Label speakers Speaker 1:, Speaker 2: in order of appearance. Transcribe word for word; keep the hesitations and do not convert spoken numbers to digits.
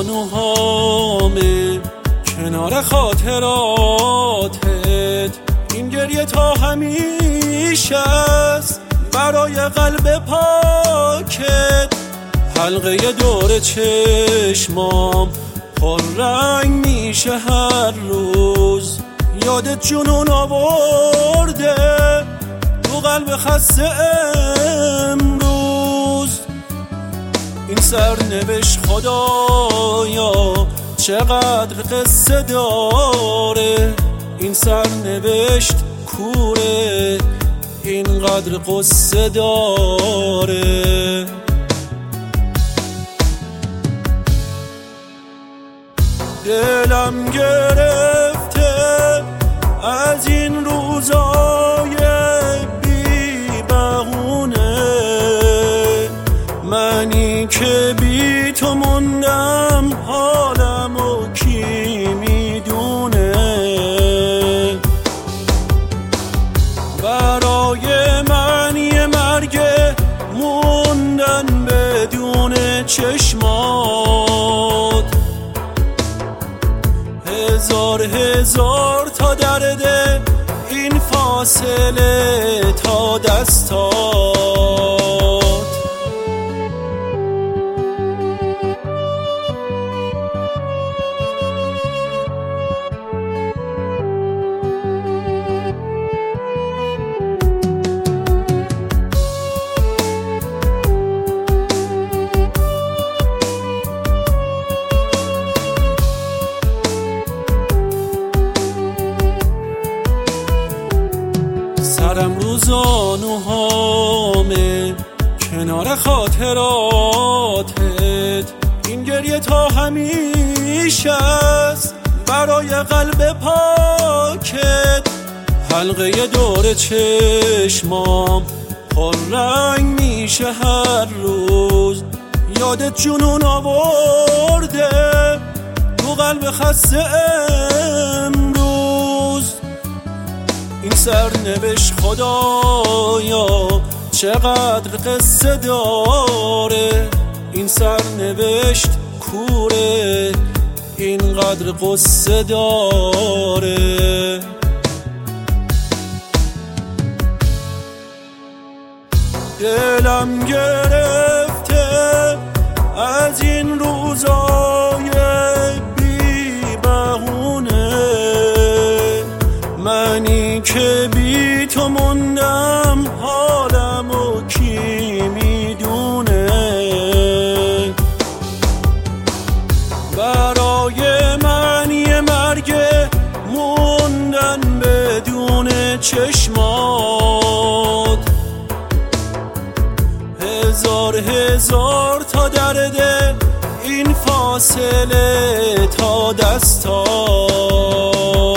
Speaker 1: زانوهامه کنار خاطراتت، این گریه تا همیشه است برای قلب پاکت. حلقه دور چشمام پر رنگ میشه هر روز، یادت جنون آورده تو قلب خسته امروز. این سرنوشت خدایا چقدر قصه داره، این سرنوشت کوره اینقدر قصه داره. دلم گرفته از این روزای بی بهونه، منی که بی تو موندم حالمو کی میدونه. برای من یه مرگ موندن بدون چشمات، هزار هزار تا درده این فاصله تا دستات. سرم رو زانوهامه کنار خاطراتت، این گریه تا همیشه است برای قلب پاکت. حلقه دور چشمام پر رنگ میشه هر روز، یادت جنون آورده تو قلب خسته امروز. این سرنوشت خدایا چقدر قصه داره، این سرنوشت کوره اینقدر قصه داره. دلم گرفته از این روزای بی بهونه، منی که بی تو موندم حالمو کی میدونه. برای من یه مرگ موندن بدون چشمات، هزار هزار تا درده این فاصله تا دستات.